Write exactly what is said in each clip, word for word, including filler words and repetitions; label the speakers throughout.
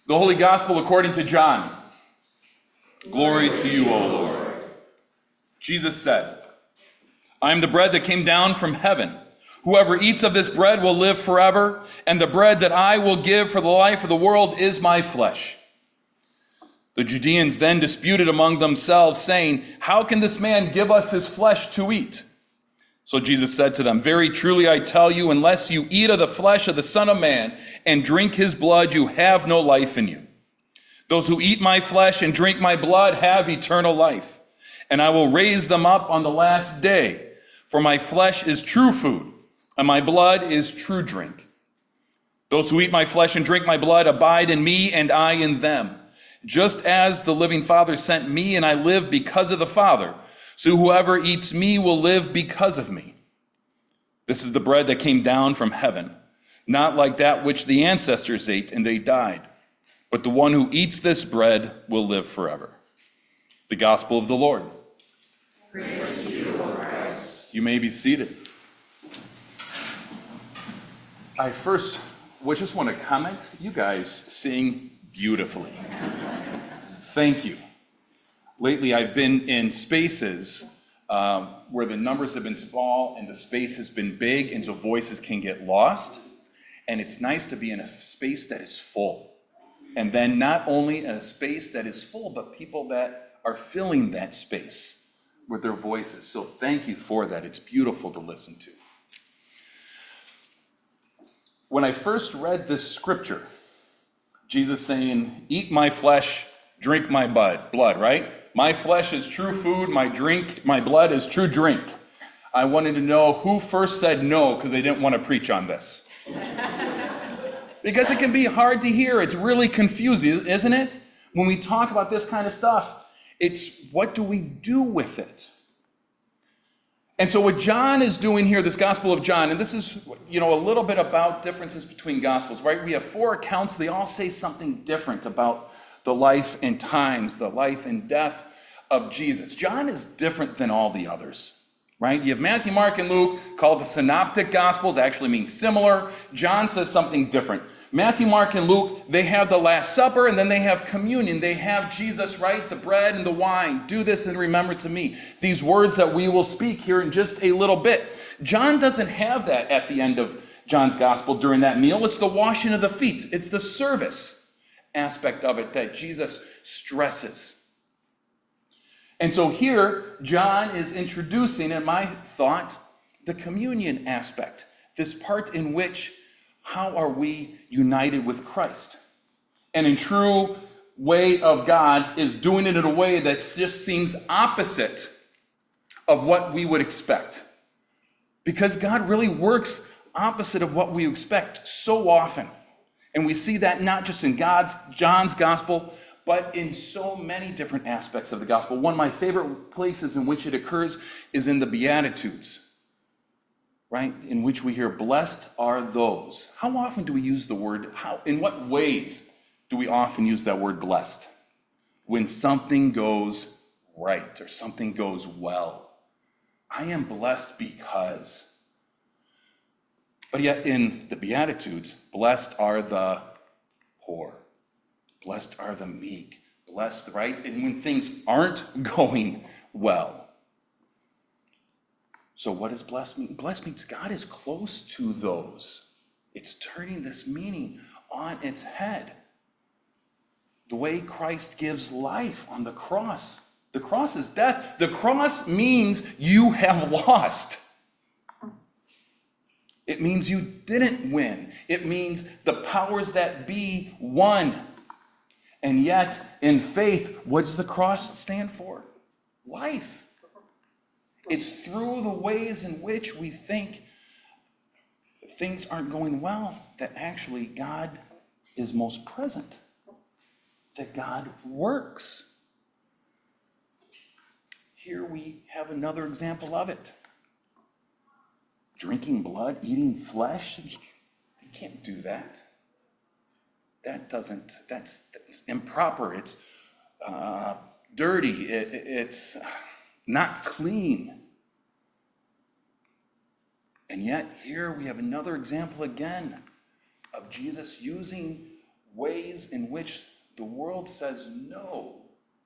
Speaker 1: The Holy Gospel according to John. Glory to you, O Lord. Jesus said, I am the bread that came down from heaven. Whoever eats of this bread will live forever, and the bread that I will give for the life of the world is my flesh. The Judeans then disputed among themselves, saying, How can this man give us his flesh to eat? So Jesus said to them, Very truly I tell you, unless you eat of the flesh of the Son of Man and drink his blood, you have no life in you. Those who eat my flesh and drink my blood have eternal life, and I will raise them up on the last day. For my flesh is true food, and my blood is true drink. Those who eat my flesh and drink my blood abide in me, and I in them. Just as the living Father sent me, and I live because of the Father, so whoever eats me will live because of me. This is the bread that came down from heaven, not like that which the ancestors ate and they died. But the one who eats this bread will live forever. The gospel of the Lord.
Speaker 2: Praise to you, O Christ.
Speaker 1: You may be seated. I first would just want to comment, you guys sing beautifully. Thank you. Lately, I've been in spaces um, where the numbers have been small and the space has been big, and so voices can get lost. And it's nice to be in a space that is full. And then not only in a space that is full, but people that are filling that space with their voices. So thank you for that. It's beautiful to listen to. When I first read this scripture, Jesus saying, Eat my flesh, drink my blood, right? My flesh is true food, my drink, my blood is true drink. I wanted to know who first said no because they didn't want to preach on this. Because it can be hard to hear. It's really confusing, isn't it? When we talk about this kind of stuff, it's what do we do with it? And so what John is doing here, this Gospel of John, and this is, you know, a little bit about differences between Gospels, right? We have four accounts. They all say something different about the life and times, the life and death of Jesus. John is different than all the others. Right? You have Matthew, Mark, and Luke, called the Synoptic Gospels, actually means similar. John says something different. Matthew, Mark, and Luke, they have the Last Supper, and then they have communion. They have Jesus, right? The bread and the wine. Do this in remembrance of me. These words that we will speak here in just a little bit. John doesn't have that at the end of John's Gospel during that meal. It's the washing of the feet. It's the service aspect of it that Jesus stresses. And so here, John is introducing, in my thought, the communion aspect, this part in which, how are we united with Christ? And in true way of God is doing it in a way that just seems opposite of what we would expect. Because God really works opposite of what we expect so often. And we see that not just in God's, John's gospel, but in so many different aspects of the gospel. One of my favorite places in which it occurs is in the Beatitudes, right? In which we hear, blessed are those. How often do we use the word, how, in what ways do we often use that word blessed? When something goes right or something goes well. I am blessed because. But yet in the Beatitudes, blessed are the poor. Blessed are the meek, blessed, right? And when things aren't going well. So what does blessed mean? Blessed means God is close to those. It's turning this meaning on its head. The way Christ gives life on the cross. The cross is death. The cross means you have lost. It means you didn't win. It means the powers that be won. And yet, in faith, what does the cross stand for? Life. It's through the ways in which we think things aren't going well that actually God is most present, that God works. Here we have another example of it. Drinking blood, eating flesh, you can't do that. That doesn't, that's, that's improper. It's uh, dirty. It, it's not clean. And yet here we have another example again of Jesus using ways in which the world says no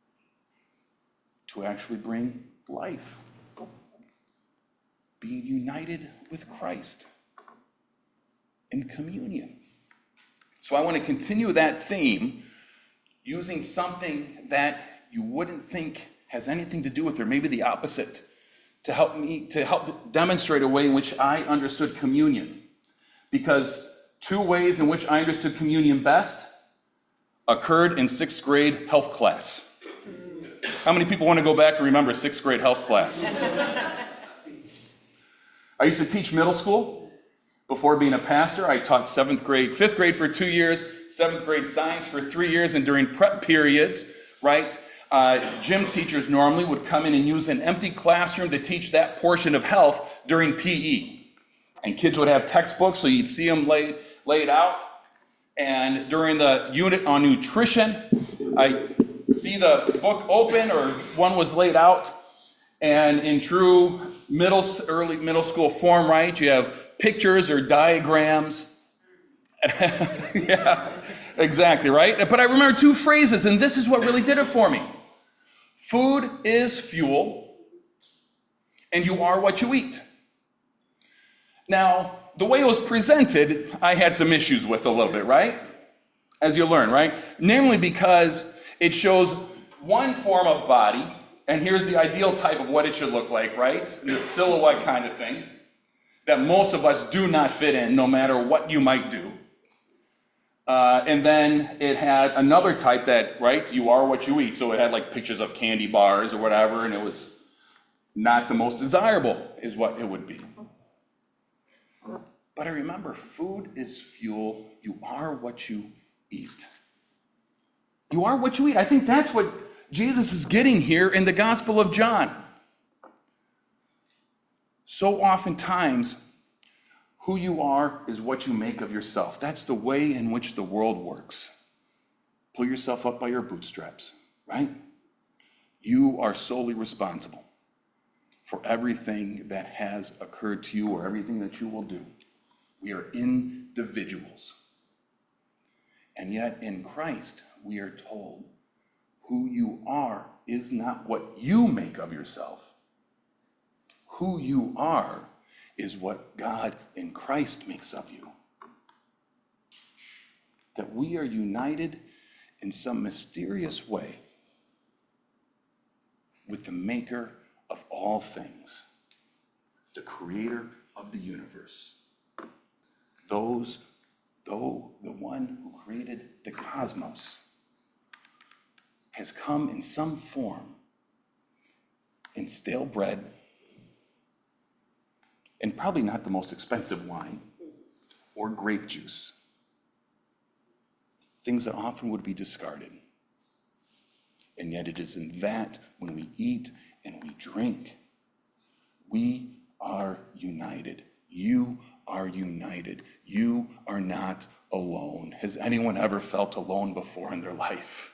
Speaker 1: to actually bring life. Being united with Christ in communion. So I want to continue that theme using something that you wouldn't think has anything to do with, or maybe the opposite, to help me, to help demonstrate a way in which I understood communion. Because two ways in which I understood communion best occurred in sixth grade health class. How many people want to go back and remember sixth grade health class? I used to teach middle school. Before being a pastor, I taught seventh grade, fifth grade for two years, seventh grade science for three years, and during prep periods, right, uh, gym teachers normally would come in and use an empty classroom to teach that portion of health during P E. And kids would have textbooks, so you'd see them laid, laid out. And during the unit on nutrition, I see the book open, or one was laid out, and in true middle, early middle school form, right, you have pictures or diagrams. Yeah, exactly, right? But I remember two phrases, and this is what really did it for me. Food is fuel, and you are what you eat. Now, the way it was presented, I had some issues with a little bit, right? As you learn, right? Namely because it shows one form of body, and here's the ideal type of what it should look like, right? The silhouette kind of thing, that most of us do not fit in, no matter what you might do. Uh, and then it had another type that, right, you are what you eat. So it had like pictures of candy bars or whatever, and it was not the most desirable, is what it would be. But I remember, food is fuel. You are what you eat. You are what you eat. I think that's what Jesus is getting here in the Gospel of John. So oftentimes, who you are is what you make of yourself. That's the way in which the world works. Pull yourself up by your bootstraps, right? You are solely responsible for everything that has occurred to you or everything that you will do. We are individuals. And yet in Christ, we are told who you are is not what you make of yourself. Who you are is what God in Christ makes of you. That we are united in some mysterious way with the maker of all things, the creator of the universe. Those, though the one who created the cosmos has come in some form in stale bread, and probably not the most expensive wine, or grape juice. Things that often would be discarded. And yet it is in that, when we eat and we drink, we are united. You are united. You are not alone. Has anyone ever felt alone before in their life?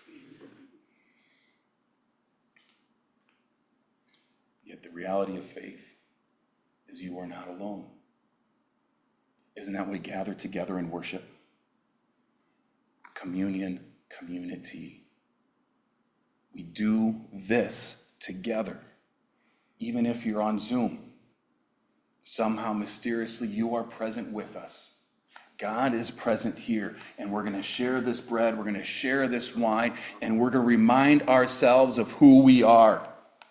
Speaker 1: Yet the reality of faith is you are not alone. Isn't that why we gather together in worship? Communion, community. We do this together. Even if you're on Zoom, somehow mysteriously you are present with us. God is present here, and we're going to share this bread, we're going to share this wine, and we're going to remind ourselves of who we are.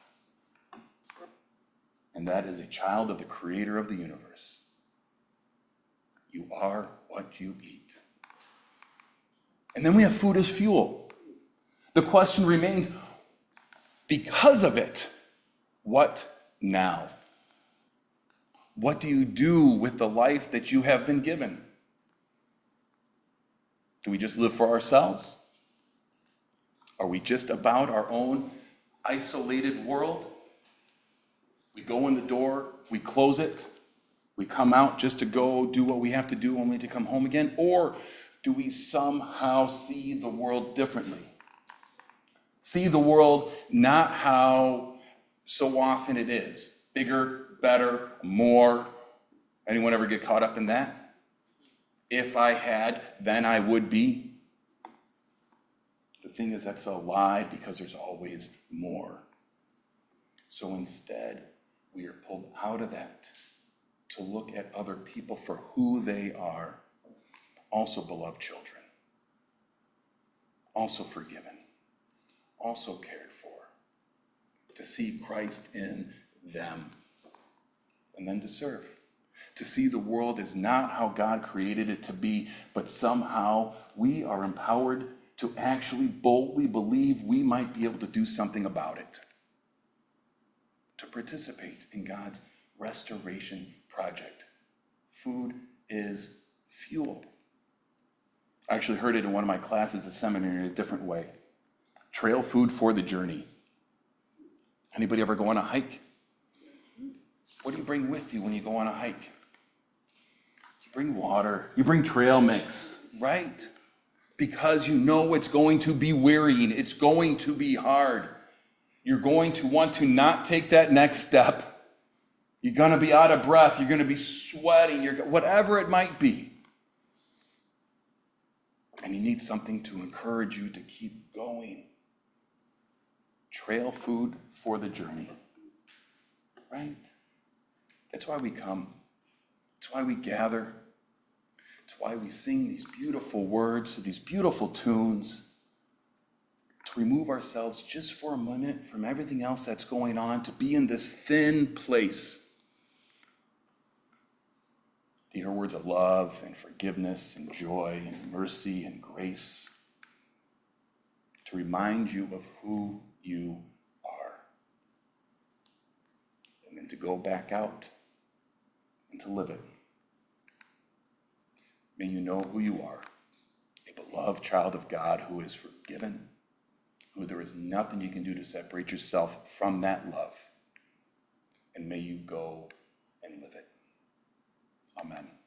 Speaker 1: And that is a child of the creator of the universe. You are what you eat. And then we have food as fuel. The question remains, because of it, what now? What do you do with the life that you have been given? Do we just live for ourselves? Are we just about our own isolated world? We go in the door, we close it, we come out just to go do what we have to do only to come home again? Or do we somehow see the world differently? See the world not how so often it is. Bigger, better, more. Anyone ever get caught up in that? If I had, then I would be. thing is, that's a lie because there's always more. So instead, we are pulled out of that to look at other people for who they are, also beloved children, also forgiven, also cared for, to see Christ in them, and then to serve. To see the world as not how God created it to be, but somehow we are empowered to actually boldly believe we might be able to do something about it. To participate in God's restoration project. Food is fuel. I actually heard it in one of my classes at seminary in a different way. Trail food for the journey. Anybody ever go on a hike? What do you bring with you when you go on a hike? You bring water, you bring trail mix, right? Because you know it's going to be wearying, it's going to be hard. You're going to want to not take that next step. You're going to be out of breath, you're going to be sweating, you're, whatever it might be. And you need something to encourage you to keep going. Trail food for the journey, right? That's why we come. That's why we gather. That's why we sing these beautiful words, these beautiful tunes, to remove ourselves just for a minute from everything else that's going on, to be in this thin place. To hear words of love and forgiveness and joy and mercy and grace. To remind you of who you are. And then to go back out and to live it. May you know who you are, a beloved child of God who is forgiven, who there is nothing you can do to separate yourself from that love. And may you go and live it. Amen.